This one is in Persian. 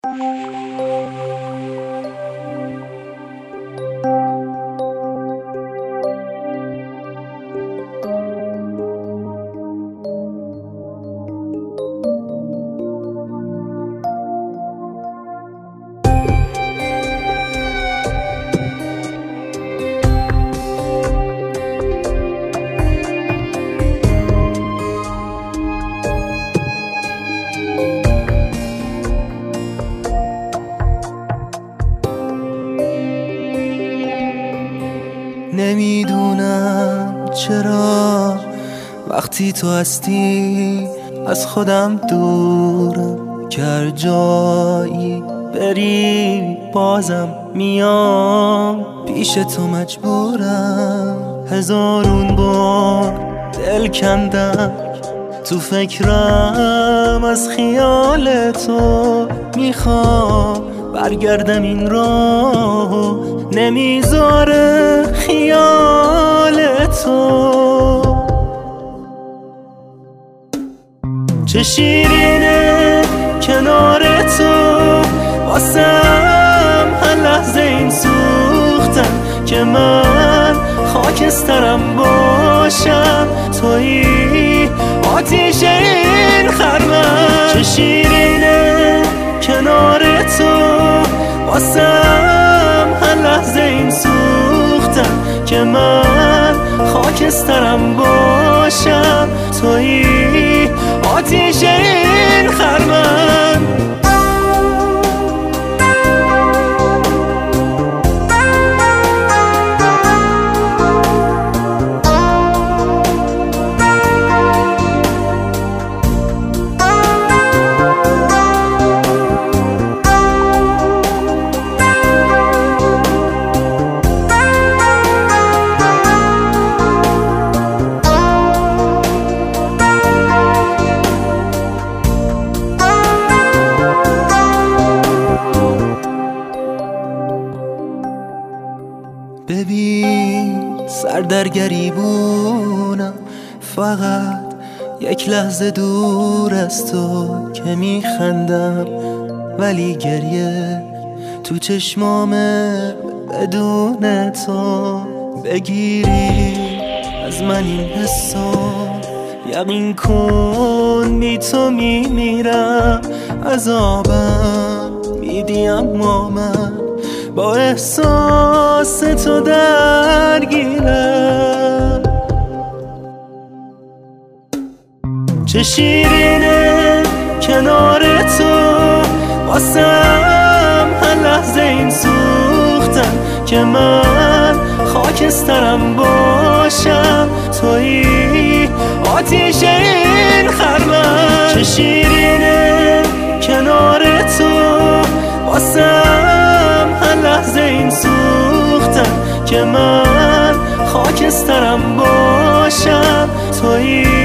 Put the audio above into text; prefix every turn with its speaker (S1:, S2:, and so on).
S1: نمیدونم چرا وقتی تو هستی از خودم دورم، که هر جایی بری بازم میام پیش تو، مجبورم هزارون بار دل کندم تو فکرم از خیال تو، میخوام برگردم این راه نمیذاره خیال تو. چه شیرینه کنار تو، واسم هر لحظه این سوختن که من خاکسترم باشم، تویی آتیش این خرمن. چه شیرینه کنار تو، واسم هر لحظه این سوختن که من خاکسترم باشم، تویی آتیش این خرمن. ببین سر در گریبونم، فقط یک لحظه دور از تو که میخندم، ولی گریه تو چشمامه بدون تو. بگیری از من این حسو، یقین کن بی تو میمیرم، عذابم میدی اما من با احساس تو درگیرم. چه شیرینه کنار تو، واسم هر لحظه این سوختن که من خاکسترم باشم، تویی آتیش این خرمن. چه شیرینه کنار تو، واسم هر لحظه این سوختن که من خاکسترم باشم، تویی